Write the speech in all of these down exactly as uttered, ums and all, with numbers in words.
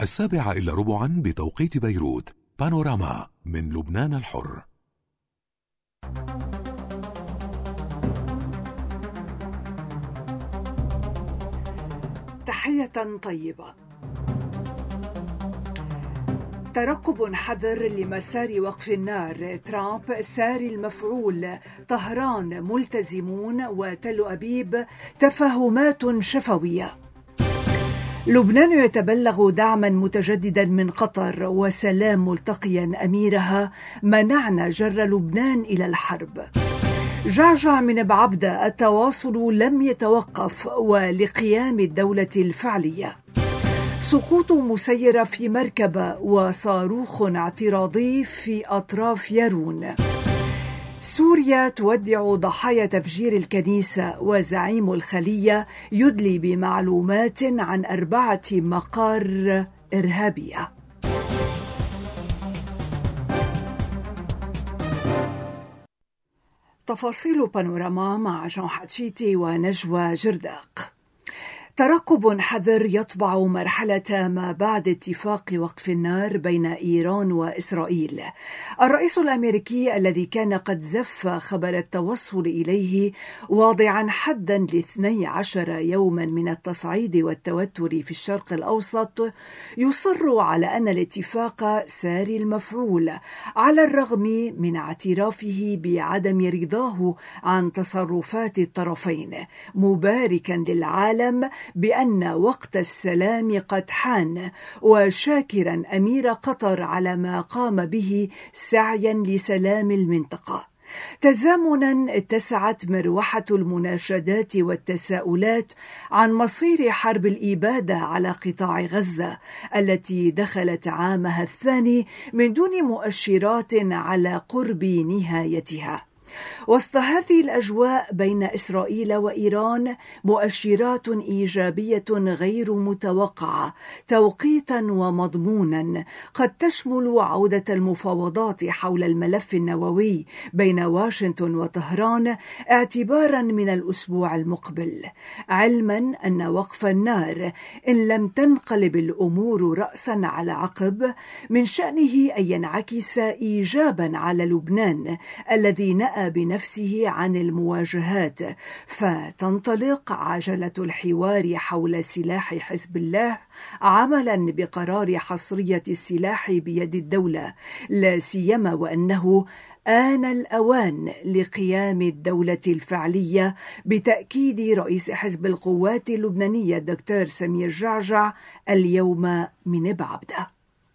السابعة إلا ربعا بتوقيت بيروت. بانوراما من لبنان الحر. تحية طيبة. ترقب حذر لمسار وقف النار، ترامب ساري المفعول، طهران ملتزمون، وتل أبيب تفاهمات شفوية. لبنان يتبلغ دعما متجددا من قطر وسلام ملتقيا أميرها، منعنا جر لبنان إلى الحرب. جعجع من بعبدة، التواصل لم يتوقف ولقيام الدولة الفعلية. سقوط مسيرة في مركبة وصاروخ اعتراضي في أطراف يارون. سوريا تودع ضحايا تفجير الكنيسة، وزعيم الخلية يدلي بمعلومات عن أربعة مقار إرهابية. تفاصيل بانوراما مع جون حتشيتي ونجوى جرداق. ترقب حذر يطبع مرحلة ما بعد اتفاق وقف النار بين إيران وإسرائيل. الرئيس الأمريكي الذي كان قد زف خبر التوصل إليه واضعا حدا لاثني عشر يوما من التصعيد والتوتر في الشرق الأوسط، يصر على أن الاتفاق ساري المفعول على الرغم من اعترافه بعدم رضاه عن تصرفات الطرفين، مباركا للعالم بأن وقت السلام قد حان، وشاكرا أمير قطر على ما قام به سعيا لسلام المنطقة. تزامنا اتسعت مروحة المناشدات والتساؤلات عن مصير حرب الإبادة على قطاع غزة التي دخلت عامها الثاني من دون مؤشرات على قرب نهايتها. وسط هذه الأجواء بين إسرائيل وإيران مؤشرات إيجابية غير متوقعة توقيتا ومضمونا، قد تشمل عودة المفاوضات حول الملف النووي بين واشنطن وطهران اعتبارا من الأسبوع المقبل، علما أن وقف النار إن لم تنقلب الأمور رأسا على عقب من شأنه أن ينعكس إيجابا على لبنان الذي نأى بنفسه عن المواجهات، فتنطلق عجلة الحوار حول سلاح حزب الله عملا بقرار حصرية السلاح بيد الدولة، لا سيما وأنه آن الأوان لقيام الدولة الفعلية بتأكيد رئيس حزب القوات اللبنانية الدكتور سمير جعجع اليوم من بعبدة.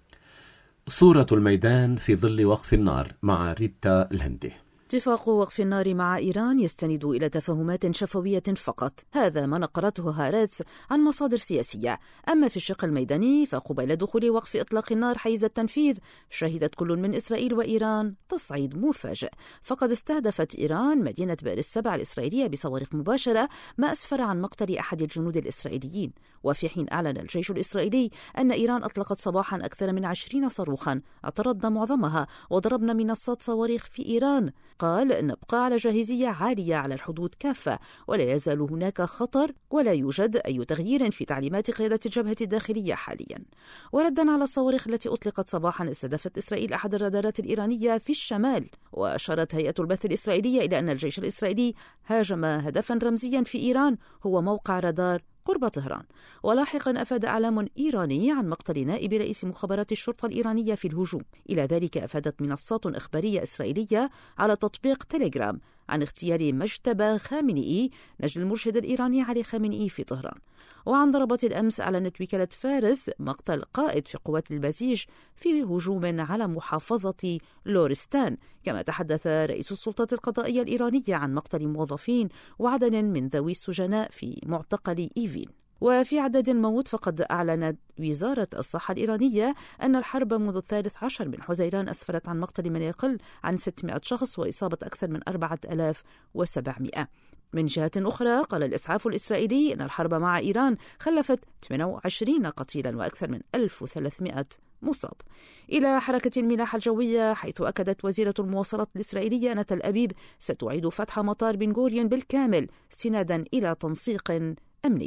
صورة الميدان في ظل وقف النار مع ريتا الهندي. اتفاق وقف النار مع إيران يستند إلى تفاهمات شفوية فقط، هذا ما نقلته هارتز عن مصادر سياسية. أما في الشق الميداني فقبيل دخول وقف إطلاق النار حيز التنفيذ شهدت كل من إسرائيل وإيران تصعيد مفاجئ، فقد استهدفت إيران مدينة بئر السبع الإسرائيلية بصواريخ مباشرة، ما أسفر عن مقتل أحد الجنود الإسرائيليين. وفي حين أعلن الجيش الإسرائيلي أن إيران أطلقت صباحا أكثر من عشرين صاروخا اعترضنا معظمها وضربنا منصات صواريخ في إيران، قال نبقى على جاهزية عالية على الحدود كافة، ولا يزال هناك خطر ولا يوجد أي تغيير في تعليمات قيادة الجبهة الداخلية حاليا. وردا على الصواريخ التي أطلقت صباحا، استهدفت إسرائيل أحد الرادارات الإيرانية في الشمال، وأشارت هيئة البث الإسرائيلية إلى أن الجيش الإسرائيلي هاجم هدفا رمزيا في إيران هو موقع رادار قرب طهران. ولاحقا أفاد إعلام إيراني عن مقتل نائب رئيس مخابرات الشرطة الإيرانية في الهجوم. إلى ذلك أفادت منصات إخبارية إسرائيلية على تطبيق تيليجرام عن اغتيال مجتبى خامنئي نجل المرشد الإيراني علي خامنئي في طهران. وعن ضربات الأمس أعلنت وكالة فارس مقتل قائد في قوات البزيج في هجوم على محافظة لورستان. كما تحدث رئيس السلطات القضائية الإيرانية عن مقتل موظفين وعدد من ذوي السجناء في معتقل إيفين. وفي عدد الموت فقد أعلنت وزارة الصحة الإيرانية أن الحرب منذ الثالث عشر من حزيران أسفرت عن مقتل من يقل عن ستمائة شخص وإصابة أكثر من أربعة آلاف وسبعمائة. من جهة أخرى قال الإسعاف الإسرائيلي أن الحرب مع إيران خلفت ثمانية وعشرين قتيلا وأكثر من ألف وثلاثمائة مصاب. إلى حركة الملاحة الجوية، حيث أكدت وزيرة المواصلات الإسرائيلية أن تل أبيب ستعيد فتح مطار بن غوريون بالكامل استنادا إلى تنسيق أمني.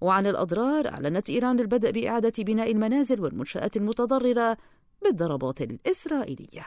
وعن الأضرار أعلنت إيران البدء بإعادة بناء المنازل والمنشآت المتضررة بالضربات الإسرائيلية.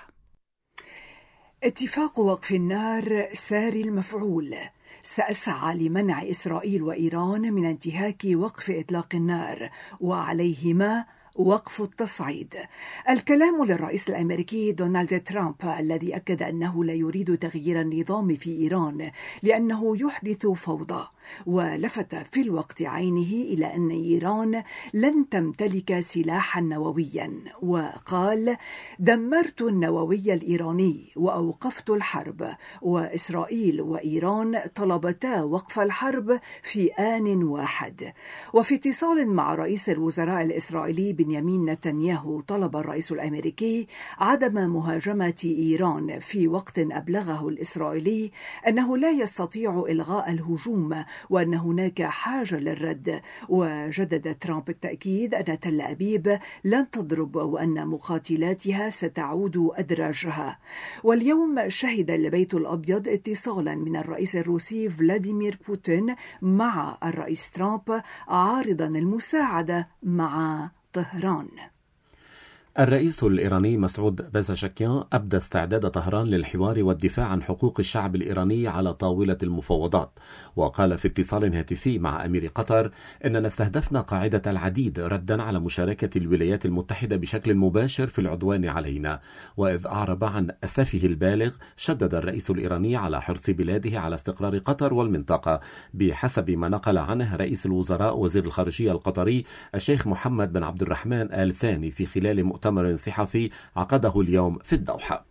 اتفاق وقف النار ساري المفعول سأسعى لمنع إسرائيل وإيران من انتهاك وقف إطلاق النار وعليهما وقف التصعيد. الكلام للرئيس الأمريكي دونالد ترامب الذي أكد أنه لا يريد تغيير النظام في إيران لأنه يحدث فوضى، ولفت في الوقت عينه إلى أن إيران لن تمتلك سلاحا نوويا، وقال: دمرت النووي الإيراني وأوقفت الحرب، وإسرائيل وإيران طلبتا وقف الحرب في آن واحد. وفي اتصال مع رئيس الوزراء الإسرائيلي بنيامين نتنياهو طلب الرئيس الأمريكي عدم مهاجمة إيران في وقت أبلغه الإسرائيلي أنه لا يستطيع إلغاء الهجوم وأن هناك حاجة للرد. وجدد ترامب التأكيد أن تل أبيب لن تضرب وأن مقاتلاتها ستعود أدراجها. واليوم شهد البيت الأبيض اتصالا من الرئيس الروسي فلاديمير بوتين مع الرئيس ترامب عارضا المساعدة مع طهران. الرئيس الإيراني مسعود بازاشكيان أبدى استعداد طهران للحوار والدفاع عن حقوق الشعب الإيراني على طاولة المفاوضات، وقال في اتصال هاتفي مع أمير قطر إننا استهدفنا قاعدة العديد ردا على مشاركة الولايات المتحدة بشكل مباشر في العدوان علينا. وإذ أعرب عن أسفه البالغ، شدد الرئيس الإيراني على حرص بلاده على استقرار قطر والمنطقة، بحسب ما نقل عنه رئيس الوزراء وزير الخارجية القطري الشيخ محمد بن عبد الرحمن آل ثاني في خلال مؤتمر مؤتمر صحفي عقده اليوم في الدوحة.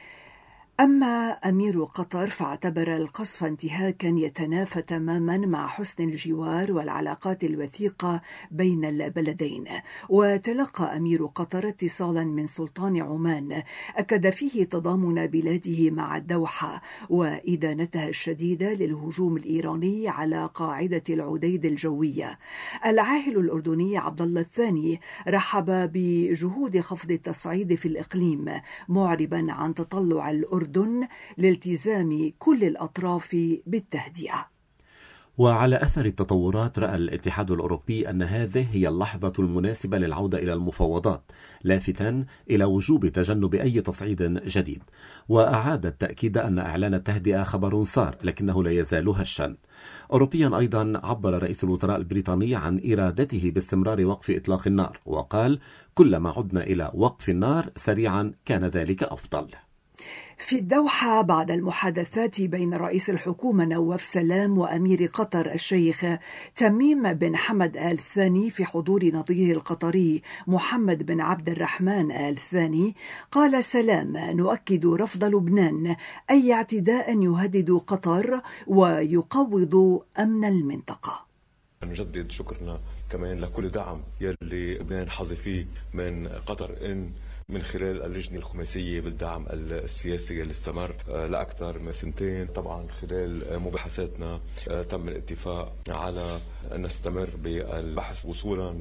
أما أمير قطر فاعتبر القصف انتهاكا يتنافى تماما مع حسن الجوار والعلاقات الوثيقة بين البلدين. وتلقى أمير قطر اتصالا من سلطان عمان أكد فيه تضامن بلاده مع الدوحة وإدانتها الشديدة للهجوم الإيراني على قاعدة العديد الجوية. العاهل الأردني عبد الله الثاني رحب بجهود خفض التصعيد في الإقليم، معربا عن تطلع الأردن لالتزام كل الأطراف بالتهدئة. وعلى أثر التطورات، رأى الاتحاد الأوروبي أن هذه هي اللحظة المناسبة للعودة إلى المفاوضات، لافتاً إلى وجوب تجنب أي تصعيد جديد. وأعاد التأكيد أن إعلان التهدئة خبر صار لكنه لا يزال هشا. أوروبيا أيضا عبر رئيس الوزراء البريطاني عن إرادته باستمرار وقف إطلاق النار، وقال: كلما عدنا إلى وقف النار سريعا كان ذلك أفضل. في الدوحة بعد المحادثات بين رئيس الحكومة نواف سلام وأمير قطر الشيخ تميم بن حمد آل ثاني في حضور نظيره القطري محمد بن عبد الرحمن آل ثاني، قال سلام: نؤكد رفض لبنان أي اعتداء يهدد قطر ويقوض أمن المنطقة. نجدد شكرنا كمان لكل دعم يلي لبنان حظي فيه من قطر، إن من خلال اللجنة الخماسية بالدعم السياسي اللي استمر لأكثر من سنتين. طبعا خلال مباحثاتنا تم الاتفاق على أن نستمر بالبحث وصولا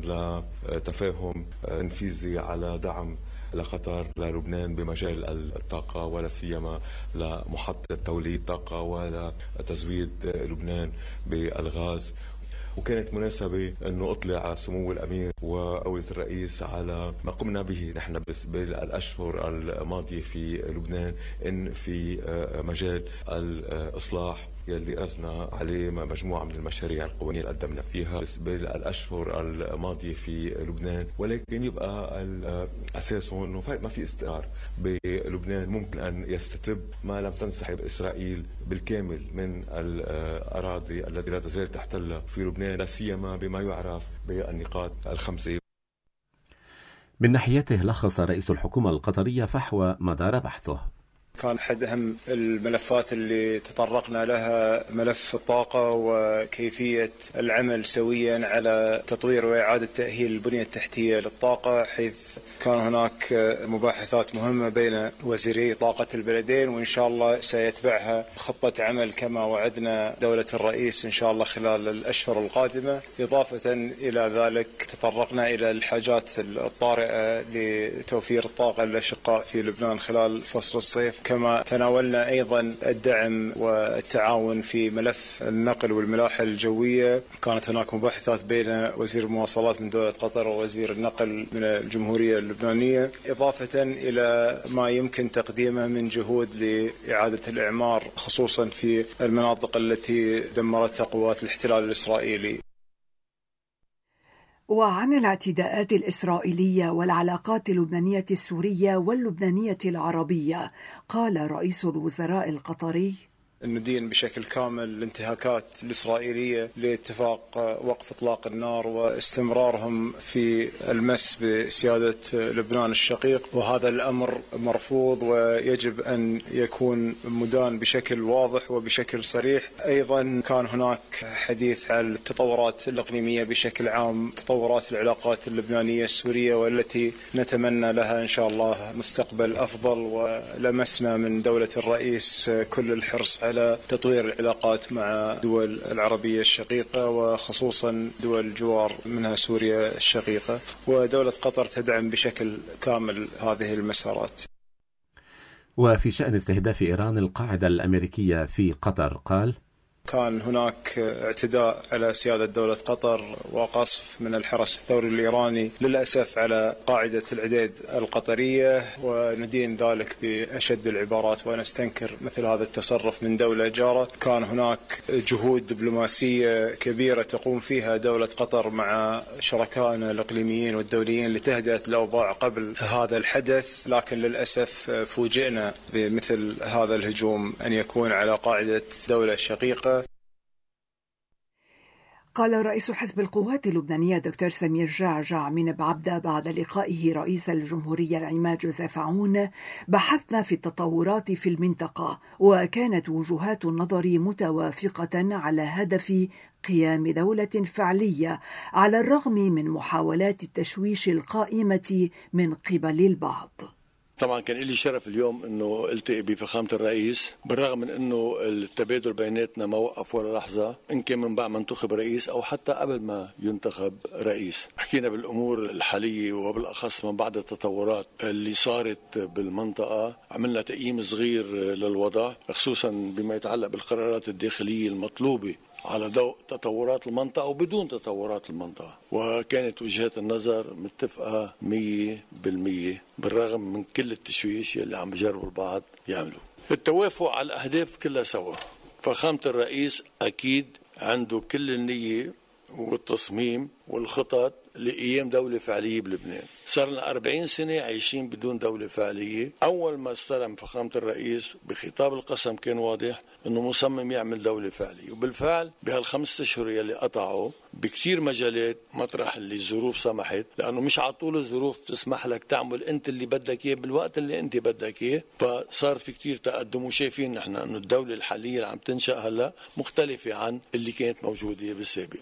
لتفاهم تنفيذي على دعم لقطر للبنان بمجال الطاقة، ولا سيما لمحطة توليد طاقة ولا تزويد لبنان بالغاز. وكانت مناسبة أنه أطلع سمو الأمير وأولة الرئيس على ما قمنا به نحن بالأشهر الماضية في لبنان، إن في مجال الإصلاح يلي أرزنا عليه مجموعة من المشاريع القوانين اللي قدمنا فيها بالأشهر الماضية في لبنان، ولكن يبقى أساسه أنه ما في استقرار بلبنان ممكن أن يستتب ما لم تنسحب إسرائيل بالكامل من الأراضي التي لا تزال تحتلها في لبنان، لا سيما بما يعرف بالنقاط الخمسة. من ناحيته لخص رئيس الحكومة القطرية فحوى مدار بحثه. كان أحد أهم الملفات اللي تطرقنا لها ملف الطاقة وكيفية العمل سويا على تطوير وإعادة تأهيل البنية التحتية للطاقة، حيث كان هناك مباحثات مهمة بين وزيري طاقة البلدين، وإن شاء الله سيتبعها خطة عمل كما وعدنا دولة الرئيس إن شاء الله خلال الأشهر القادمة. إضافة إلى ذلك تطرقنا إلى الحاجات الطارئة لتوفير الطاقة للأشقاء في لبنان خلال فصل الصيف، كما تناولنا أيضا الدعم والتعاون في ملف النقل والملاحة الجوية. كانت هناك مباحثات بين وزير المواصلات من دولة قطر ووزير النقل من الجمهورية اللبنانية، إضافة إلى ما يمكن تقديمه من جهود لإعادة الإعمار خصوصا في المناطق التي دمرتها قوات الاحتلال الإسرائيلي. وعن الاعتداءات الإسرائيلية والعلاقات اللبنانية السورية واللبنانية العربية، قال رئيس الوزراء القطري: ندين بشكل كامل الانتهاكات الإسرائيلية لاتفاق وقف إطلاق النار واستمرارهم في المس بسيادة لبنان الشقيق، وهذا الأمر مرفوض ويجب أن يكون مدان بشكل واضح وبشكل صريح. أيضا كان هناك حديث عن التطورات الإقليمية بشكل عام، تطورات العلاقات اللبنانية السورية والتي نتمنى لها إن شاء الله مستقبل أفضل، ولمسنا من دولة الرئيس كل الحرص على على تطوير العلاقات مع دول العربية الشقيقة وخصوصا دول الجوار منها سوريا الشقيقة، ودولة قطر تدعم بشكل كامل هذه المسارات. وفي شأن استهداف إيران القاعدة الأمريكية في قطر، قال: كان هناك اعتداء على سيادة دولة قطر وقصف من الحرس الثوري الإيراني للأسف على قاعدة العديد القطرية، وندين ذلك بأشد العبارات ونستنكر مثل هذا التصرف من دولة جارة. كان هناك جهود دبلوماسية كبيرة تقوم فيها دولة قطر مع شركائنا الإقليميين والدوليين لتهدئة الأوضاع قبل هذا الحدث، لكن للأسف فوجئنا بمثل هذا الهجوم أن يكون على قاعدة دولة شقيقة. قال رئيس حزب القوات اللبنانية دكتور سمير جعجع من بعبدة بعد لقائه رئيس الجمهورية العماد جوزيف عون: بحثنا في التطورات في المنطقة، وكانت وجهات النظر متوافقة على هدف قيام دولة فعلية على الرغم من محاولات التشويش القائمة من قبل البعض. طبعا كان لي شرف اليوم انه التقي بفخامه الرئيس، بالرغم من انه التبادل بيناتنا ما وقف ولا لحظه، ان كان من بعد ما انتخب رئيس او حتى قبل ما ينتخب رئيس. حكينا بالامور الحاليه وبالاخص من بعد التطورات اللي صارت بالمنطقه، عملنا تقييم صغير للوضع خصوصا بما يتعلق بالقرارات الداخليه المطلوبه على ضوء تطورات المنطقة وبدون تطورات المنطقة، وكانت وجهات النظر متفقة مية بالمية بالرغم من كل التشويش اللي عم بجربوا البعض يعملوا. التوافق على الأهداف كلها سوا. فخامة الرئيس أكيد عنده كل النية والتصميم والخطط لقيام دولة فعلية بلبنان. صار لنا أربعين سنة عايشين بدون دولة فعلية. أول ما استلم فخامة الرئيس بخطاب القسم كان واضح أنه مصمم يعمل دولة فعلية، وبالفعل بهالخمسة أشهر يلي قطعوا بكتير مجالات مطرح اللي الظروف سمحت، لأنه مش على طول الظروف تسمح لك تعمل أنت اللي بدك إياه بالوقت اللي أنت بدك إياه، فصار في كتير تقدم. وشايفين نحن أنه الدولة الحالية اللي عم تنشأ هلا مختلفة عن اللي كانت موجودة بالسابق.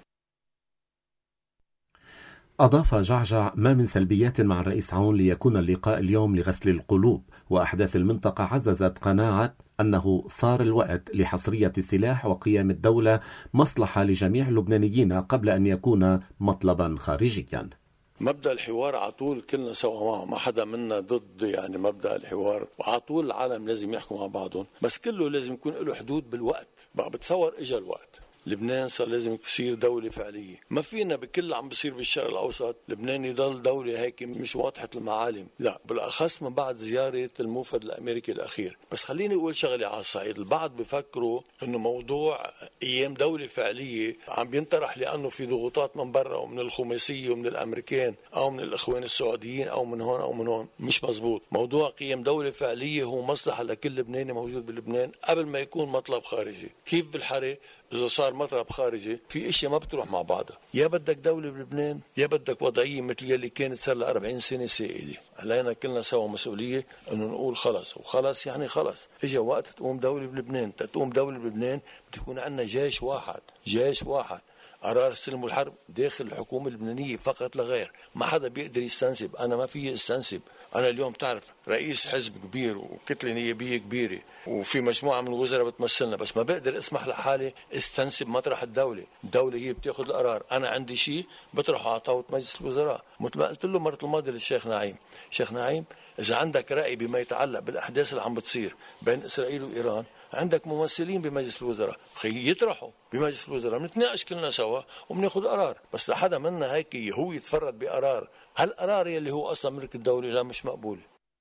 أضاف جعجع: ما من سلبيات مع الرئيس عون ليكون اللقاء اليوم لغسل القلوب، وأحداث المنطقة عززت قناعة أنه صار الوقت لحصرية السلاح وقيام الدولة مصلحة لجميع اللبنانيين قبل أن يكون مطلبا خارجيا. مبدأ الحوار على طول كلنا سوا معه، ما حدا منا ضد يعني مبدأ الحوار، وعلى طول العالم لازم يحكوا مع بعضهم، بس كله لازم يكون له حدود بالوقت. بقى بتصور إجا الوقت لبنان صار لازم يصير دولة فعلية. ما فينا بكل اللي عم بصير بالشرق الأوسط لبنان يضل دولة هيك مش واضحة المعالم، لا، بالأخص من بعد زيارة الموفد الأمريكي الأخير. بس خليني أقول شغلة على الصعيد، البعض بفكروا إنه موضوع أيام دولة فعلية عم بينطرح لأنه في ضغوطات من برا ومن الخماسية ومن الأمريكان أو من الإخوان السعوديين أو من هون أو من هون. مش مزبوط. موضوع قيام دولة فعلية هو مصلحة لكل لبناني موجود بلبنان قبل ما يكون مطلب خارجي. كيف بالحري إذا صار مطلب خارجي في اشياء ما بتروح مع بعضها، يا بدك دولة بلبنان يا بدك وضعية مثل اللي كانت صار لها أربعين سنة سائدة. علينا كلنا سوا مسؤولية إنه نقول خلص، وخلص يعني خلص. إجا وقت تقوم دولة بلبنان. تقوم دولة بلبنان بده يكون عندنا جيش واحد، جيش واحد قرار السلم والحرب داخل الحكومة اللبنانية فقط لا غير. ما حدا بيقدر يستنسب. أنا ما في استنسب. أنا اليوم تعرف رئيس حزب كبير وكتلة نيابية كبيرة وفي مجموعة من الوزراء بتمثلنا، بس ما بقدر اسمح لحالي استنسب مطرح الدولة. الدولة هي بتاخذ القرار. أنا عندي شيء بطرحه على طاولة مجلس الوزراء. مثل ما قلت له مرة الماضية للشيخ نعيم، شيخ نعيم إذا عندك رأي بما يتعلق بالأحداث اللي عم بتصير بين إسرائيل وإيران، عندك ممثلين بمجلس الوزراء، خي يطرحوا بمجلس الوزراء، بنتناقش كلنا سوا وبناخذ قرار. بس لحدا منا هيك هو يتفرد بقرار، هالقرار اللي هو أصلا ملك الدولة لا مش مقبول.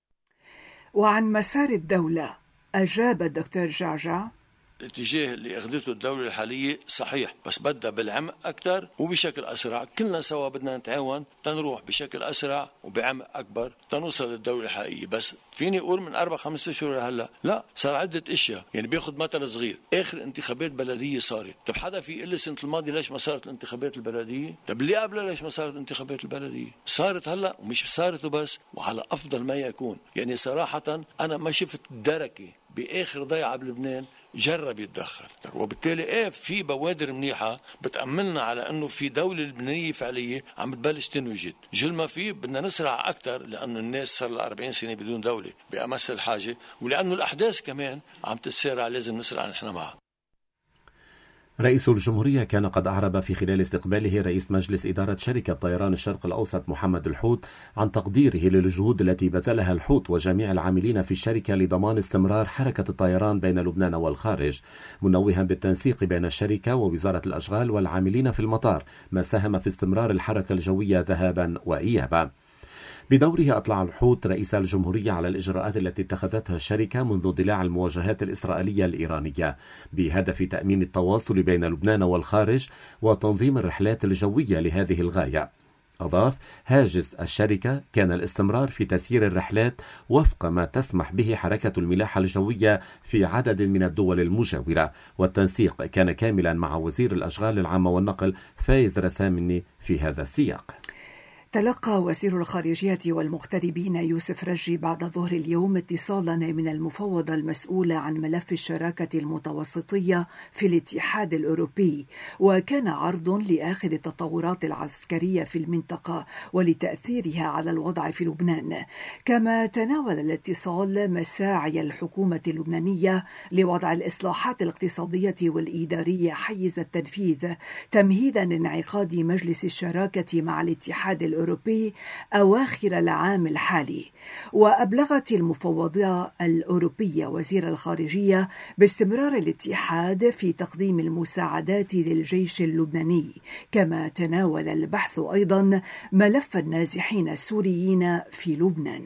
وعن مسار الدولة أجاب الدكتور جعجع: الاتجاه اللي اخذته الدولة الحالية صحيح، بس بدها بالعمق أكثر وبشكل أسرع. كلنا سوا بدنا نتعاون تنروح بشكل أسرع وبعمق أكبر تنوصل للدولة الحقيقية. بس فيني أقول من أربع خمسة أشهر هلا لا، صار عدة أشياء. يعني بياخد مثل صغير، آخر انتخابات بلدية صارت. طب حدا في يقول لي السنة الماضية ليش ما صارت الانتخابات البلدية؟ طب اللي قبلها ليش ما صارت الانتخابات البلدية؟ صارت هلا ومش صارت وبس، وعلى أفضل ما يكون. يعني صراحة أنا ما شفت دركة بآخر ضيعة بلبنان جرب يتدخل. وبالتالي ايه في بوادر منيحة بتأملنا على انه في دولة لبنانية فعلية عم بتبلش تنوجد. جل ما في بدنا نسرع اكثر، لانه الناس صار لها أربعين سنة بدون دولة بأمس الحاجة، ولانه الاحداث كمان عم تتسارع لازم نسرع نحن معها. رئيس الجمهورية كان قد أعرب في خلال استقباله رئيس مجلس إدارة شركة طيران الشرق الأوسط محمد الحوت عن تقديره للجهود التي بذلها الحوت وجميع العاملين في الشركة لضمان استمرار حركة الطيران بين لبنان والخارج، منوها بالتنسيق بين الشركة ووزارة الأشغال والعاملين في المطار، ما ساهم في استمرار الحركة الجوية ذهابا وإيابا. بدوره أطلع الحوت رئيس الجمهورية على الإجراءات التي اتخذتها الشركة منذ اندلاع المواجهات الإسرائيلية الإيرانية بهدف تأمين التواصل بين لبنان والخارج وتنظيم الرحلات الجوية لهذه الغاية. أضاف: هاجس الشركة كان الاستمرار في تسيير الرحلات وفق ما تسمح به حركة الملاحة الجوية في عدد من الدول المجاورة، والتنسيق كان كاملا مع وزير الأشغال العامة والنقل فايز رسامني في هذا السياق. تلقى وزير الخارجية والمغتربين يوسف رجي بعد ظهر اليوم اتصالا من المفوضة المسؤولة عن ملف الشراكة المتوسطية في الاتحاد الأوروبي، وكان عرض لآخر التطورات العسكرية في المنطقة ولتأثيرها على الوضع في لبنان. كما تناول الاتصال مساعي الحكومة اللبنانية لوضع الإصلاحات الاقتصادية والإدارية حيز التنفيذ تمهيدا لانعقاد مجلس الشراكة مع الاتحاد الأوروبي الأوروبي أواخر العام الحالي. وأبلغت المفوضة الأوروبية وزير الخارجية باستمرار الاتحاد في تقديم المساعدات للجيش اللبناني. كما تناول البحث أيضا ملف النازحين السوريين في لبنان.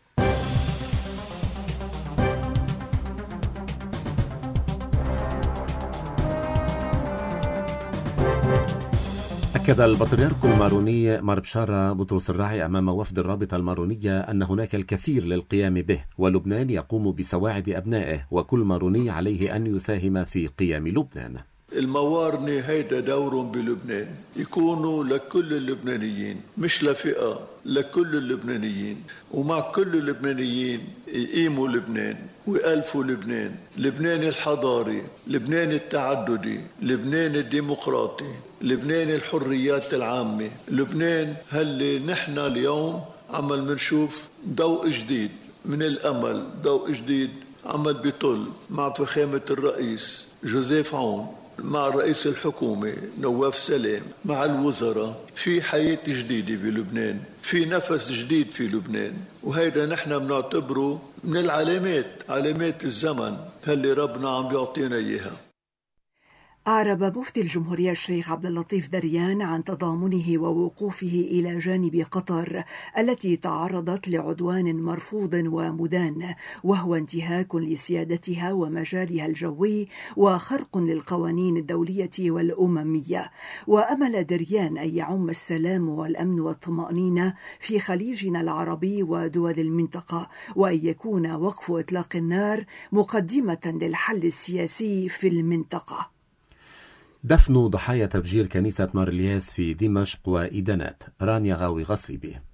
أكد البطريرك الماروني مار بشارة بطرس الراعي أمام وفد الرابطة المارونية أن هناك الكثير للقيام به، ولبنان يقوم بسواعد أبنائه، وكل ماروني عليه أن يساهم في قيام لبنان. الموارنة هيدا دور بلبنان يكونوا لكل اللبنانيين، مش لفئة، لكل اللبنانيين، ومع كل اللبنانيين يقيموا لبنان ويألفوا لبنان، لبنان الحضاري، لبنان التعددي، لبنان الديمقراطي، لبنان الحريات العامة، لبنان هاللي نحن اليوم عمل منشوف ضوء جديد من الأمل، ضوء جديد عمل بيطل مع فخامة الرئيس جوزيف عون، مع رئيس الحكومة نواف سلام، مع الوزراء، في حياة جديدة بلبنان، في نفس جديد في لبنان. وهيدا نحن بنعتبره من العلامات، علامات الزمن اللي ربنا عم يعطينا إياها. أعرب مفتي الجمهورية الشيخ عبد اللطيف دريان عن تضامنه ووقوفه إلى جانب قطر التي تعرضت لعدوان مرفوض ومدان، وهو انتهاك لسيادتها ومجالها الجوي وخرق للقوانين الدولية والأممية. وأمل دريان أن يعم السلام والأمن والطمأنينة في خليجنا العربي ودول المنطقة، وأن يكون وقف إطلاق النار مقدمة للحل السياسي في المنطقة. دفن ضحايا تفجير كنيسة مار الياس في دمشق وإدانات. رانيا غاوي غصيبي.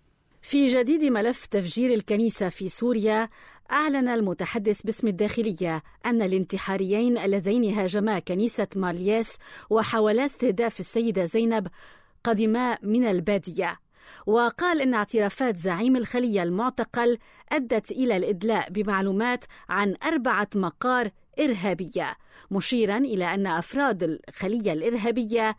في جديد ملف تفجير الكنيسة في سوريا، أعلن المتحدث باسم الداخلية أن الانتحاريين اللذين هاجما كنيسة مارلياس وحاولا استهداف السيدة زينب قدما من البادية، وقال إن اعترافات زعيم الخلية المعتقل أدت إلى الإدلاء بمعلومات عن أربعة مقار إرهابية، مشيرا إلى أن أفراد الخلية الإرهابية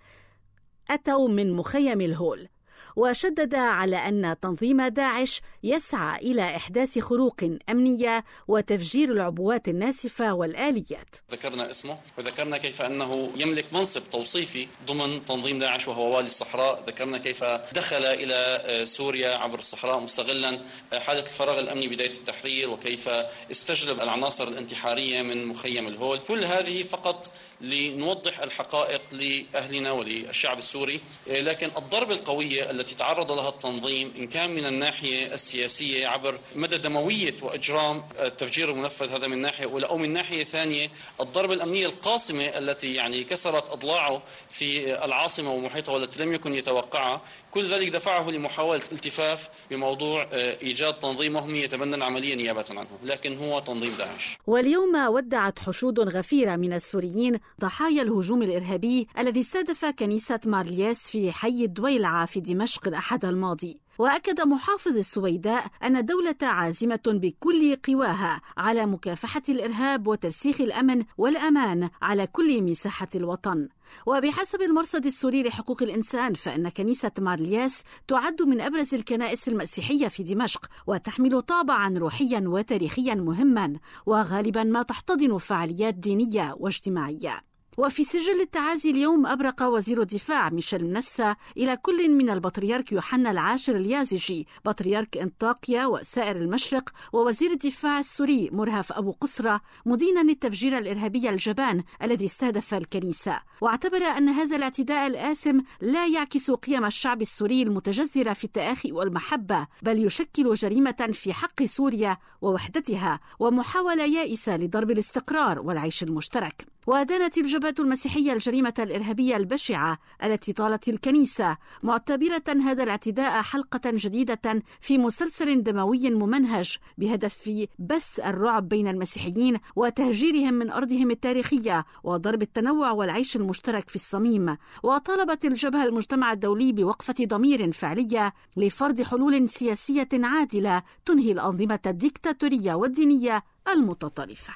أتوا من مخيم الهول. وشدد على أن تنظيم داعش يسعى إلى إحداث خروق أمنية وتفجير العبوات الناسفة والآليات. ذكرنا اسمه وذكرنا كيف أنه يملك منصب توصيفي ضمن تنظيم داعش وهو والي الصحراء. ذكرنا كيف دخل إلى سوريا عبر الصحراء مستغلا حالة الفراغ الأمني بداية التحرير، وكيف استجلب العناصر الانتحارية من مخيم الهول. كل هذه فقط لنوضح الحقائق لأهلنا وللشعب السوري، لكن الضربة القوية التي تعرض لها التنظيم إن كان من الناحية السياسية عبر مدى دموية وإجرام التفجير المنفذ هذا من ناحية أولى، أو من ناحية ثانية الضربة الأمنية القاصمة التي يعني كسرت أضلاعه في العاصمة ومحيطها والتي لم يكن يتوقعها، كل ذلك دفعه لمحاولة التفاف بموضوع إيجاد تنظيم وهمي يتبنى العملية نيابة عنه، لكن هو تنظيم داعش. واليوم ودعت حشود غفيرة من السوريين ضحايا الهجوم الإرهابي الذي استهدف كنيسة مارلياس في حي الدويلعة في دمشق الأحد الماضي. وأكد محافظ السويداء أن الدولة عازمة بكل قواها على مكافحة الإرهاب وترسيخ الأمن والأمان على كل مساحة الوطن. وبحسب المرصد السوري لحقوق الإنسان، فإن كنيسة مارلياس تعد من أبرز الكنائس المسيحية في دمشق، وتحمل طابعا روحيا وتاريخيا مهما، وغالبا ما تحتضن فعاليات دينية واجتماعية. وفي سجل التعازي اليوم أبرق وزير الدفاع ميشيل منسا إلى كل من البطريرك يوحنا العاشر اليازجي بطريرك انطاكيا وسائر المشرق، ووزير الدفاع السوري مرهف أبو قصرة، مدينا التفجير الإرهابي الجبان الذي استهدف الكنيسة. واعتبر أن هذا الاعتداء الآثم لا يعكس قيم الشعب السوري المتجذرة في التآخي والمحبة، بل يشكل جريمة في حق سوريا ووحدتها ومحاولة يائسة لضرب الاستقرار والعيش المشترك. وأدانت الجبهة المسيحية الجريمة الإرهابية البشعة التي طالت الكنيسة، معتبرة هذا الاعتداء حلقة جديدة في مسلسل دموي ممنهج بهدف بث الرعب بين المسيحيين وتهجيرهم من أرضهم التاريخية وضرب التنوع والعيش المشترك في الصميم. وطالبت الجبهة المجتمع الدولي بوقفة ضمير فعلية لفرض حلول سياسية عادلة تنهي الأنظمة الديكتاتورية والدينية المتطرفة.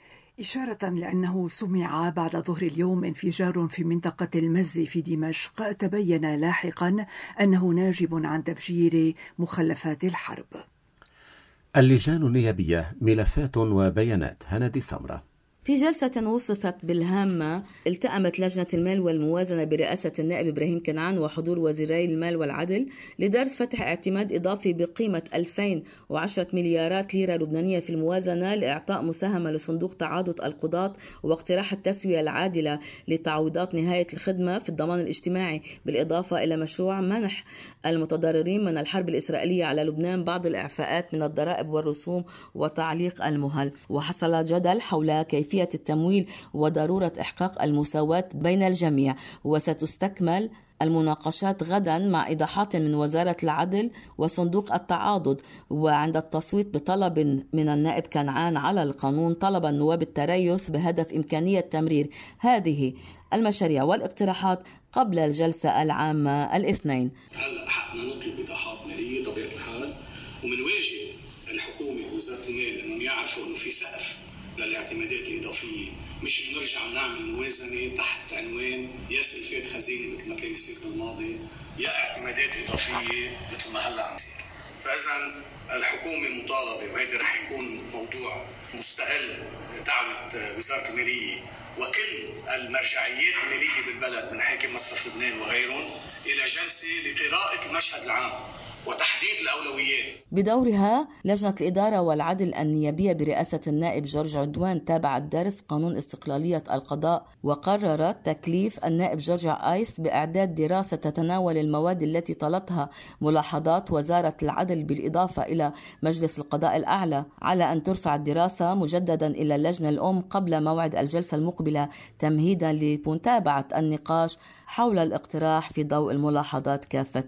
إشارة لأنه سمع بعد ظهر اليوم انفجار في منطقة المز في دمشق، تبين لاحقا أنه ناجب عن تفجير مخلفات الحرب. اللجان النيابية، ملفات وبيانات. هندي سمرة. في جلسة وصفت بالهامة، التأمت لجنة المال والموازنة برئاسة النائب إبراهيم كنعان وحضور وزيري المال والعدل لدرس فتح اعتماد إضافي بقيمة ألفين وعشرة مليارات ليرة لبنانية في الموازنة لإعطاء مساهمة لصندوق تعاضد القضاة، واقتراح التسوية العادلة لتعويضات نهاية الخدمة في الضمان الاجتماعي، بالإضافة إلى مشروع منح المتضررين من الحرب الإسرائيلية على لبنان بعض الإعفاءات من الضرائب والرسوم وتعليق المهل. وحصل جدل حول كيفية التمويل وضرورة إحقاق المساواة بين الجميع، وستستكمل المناقشات غدا مع إيضاحات من وزارة العدل وصندوق التعاضد. وعند التصويت بطلب من النائب كنعان على القانون، طلب النواب التريث بهدف إمكانية تمرير هذه المشاريع والاقتراحات قبل الجلسة العامة الاثنين. هلأ حقنا نطلب إيضاحات مالية طبيعة الحال، ومن واجب الحكومة ووزارة المال أنهم يعرفوا أنه في سقف للاعتمادات الإضافية، مش نرجع نعمل موازنة تحت عنوان يا سلفات خزينة مثل ما كان يصير بالماضي، يا اعتمادات إضافية مثل ما هلا عم يصير. فإذا الحكومة مطالبة، وهذا رح يكون موضوع مستقل دعوة وزارة المالية وكل المرجعيات المالية بالبلد من حاكم مصرف لبنان وغيرهم إلى جلسة لقراءة المشهد العام وتحديد الأولويات. بدورها لجنة الإدارة والعدل النيابية برئاسة النائب جورج عدوان تابعت درس قانون استقلالية القضاء، وقررت تكليف النائب جورج آيس بإعداد دراسة تتناول المواد التي طلتها ملاحظات وزارة العدل، بالإضافة إلى مجلس القضاء الأعلى، على أن ترفع الدراسة مجددا إلى اللجنة الأم قبل موعد الجلسة المقبلة، تمهيدا لمتابعة النقاش حول الاقتراح في ضوء الملاحظات كافة.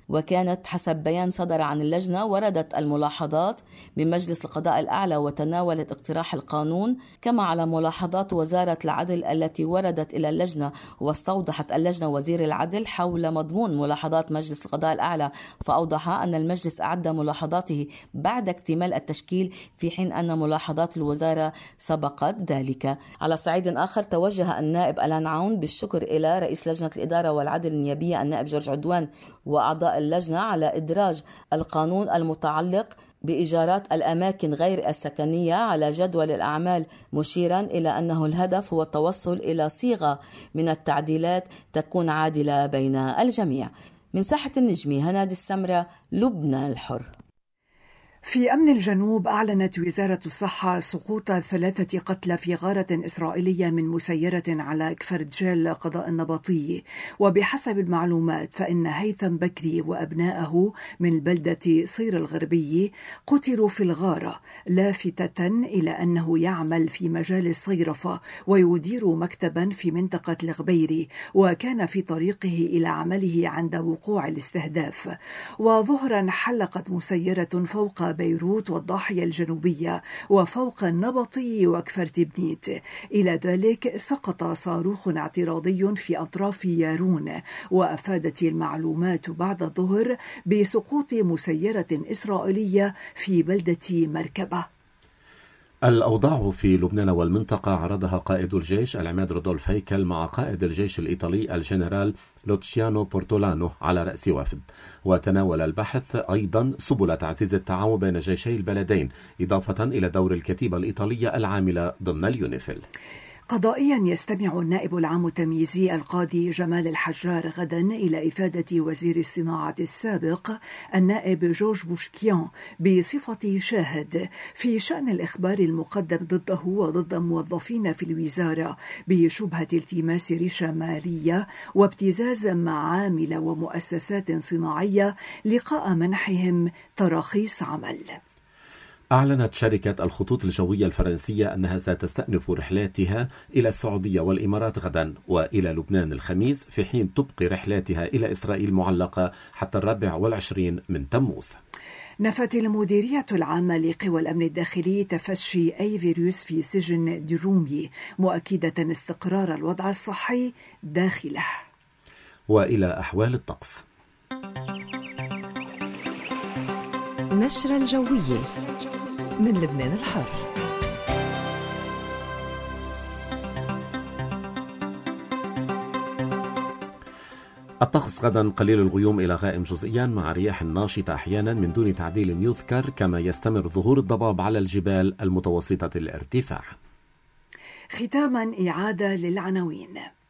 وكانت حسب بيان صدر عن اللجنة وردت الملاحظات من مجلس القضاء الأعلى وتناولت اقتراح القانون، كما على ملاحظات وزارة العدل التي وردت إلى اللجنة. واستوضحت اللجنة وزير العدل حول مضمون ملاحظات مجلس القضاء الأعلى، فأوضح أن المجلس أعد ملاحظاته بعد اكتمال التشكيل، في حين أن ملاحظات الوزارة سبقت ذلك. على صعيد آخر، توجه النائب ألان عون بالشكر إلى رئيس لجنة الإدارة والعدل النيابية النائب جورج عدوان وأعضاء اللجنة على إدراج القانون المتعلق بإيجارات الأماكن غير السكنية على جدول الأعمال، مشيرا إلى أنه الهدف هو التوصل إلى صيغة من التعديلات تكون عادلة بين الجميع. من ساحة النجمي، هنادي السمرة، لبنان الحر. في أمن الجنوب، أعلنت وزارة الصحة سقوط ثلاثة قتلى في غارة إسرائيلية من مسيرة على كفر جيل قضاء النبطي. وبحسب المعلومات فإن هيثم بكري وأبنائه من بلدة صير الغربي قتلوا في الغارة، لافتة إلى أنه يعمل في مجال الصيرفة ويدير مكتبا في منطقة الغبيري، وكان في طريقه إلى عمله عند وقوع الاستهداف. وظهرا حلقت مسيرة فوق بيروت والضاحية الجنوبية وفوق النبطي وكفر تبنيت. إلى ذلك سقط صاروخ اعتراضي في أطراف يارون. وأفادت المعلومات بعد الظهر بسقوط مسيرة إسرائيلية في بلدة مركبة. الأوضاع في لبنان والمنطقة عرضها قائد الجيش العماد رودولف هيكل مع قائد الجيش الإيطالي الجنرال لوتشيانو بورتولانو على رأس وفد. وتناول البحث أيضا سبل تعزيز التعاون بين جيشي البلدين، إضافة إلى دور الكتيبة الإيطالية العاملة ضمن اليونيفيل. قضائيا، يستمع النائب العام التمييزي القاضي جمال الحجار غدا إلى إفادة وزير الصناعة السابق النائب جورج بوشكيان بصفة شاهد في شأن الإخبار المقدم ضده وضد موظفين في الوزارة بشبهة التماس رشا مالية وابتزاز معامل ومؤسسات صناعية لقاء منحهم تراخيص عمل. أعلنت شركة الخطوط الجوية الفرنسية أنها ستستأنف رحلاتها إلى السعودية والإمارات غدا وإلى لبنان الخميس، في حين تبقي رحلاتها إلى إسرائيل معلقة حتى الرابع والعشرين من تموز. نفت المديرية العامة لقوى الأمن الداخلي تفشي أي فيروس في سجن درومي، مؤكدة استقرار الوضع الصحي داخله. وإلى أحوال الطقس. نشرة الجوية من لبنان الحر. الطقس غدا قليل الغيوم إلى غائم جزئيا مع رياح ناشطة أحيانا من دون تعديل يذكر، كما يستمر ظهور الضباب على الجبال المتوسطة الارتفاع. ختاما إعادة للعناوين.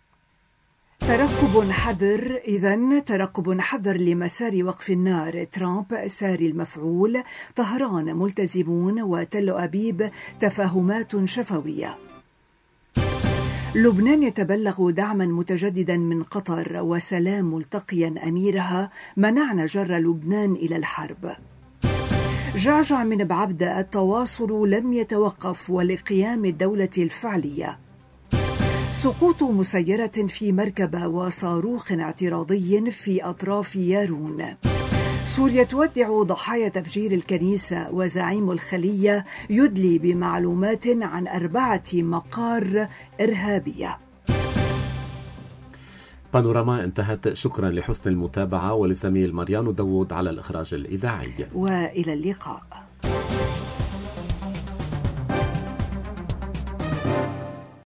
ترقب حذر إذن ترقب حذر لمسار وقف النار، ترامب ساري المفعول، طهران ملتزمون، وتل أبيب تفاهمات شفوية. لبنان يتبلغ دعما متجددا من قطر، وسلام ملتقيا أميرها، منعنا جر لبنان إلى الحرب. جعجع من بعبدة، التواصل لم يتوقف ولقيام الدولة الفعلية. سقوط مسيرة في مركبة وصاروخ اعتراضي في أطراف يارون. سوريا تودع ضحايا تفجير الكنيسة، وزعيم الخلية يدلي بمعلومات عن أربعة مقار إرهابية. بانوراما انتهت. شكرا لحسن المتابعة ولزميل ماريانو داوود على الإخراج الإذاعي، وإلى اللقاء.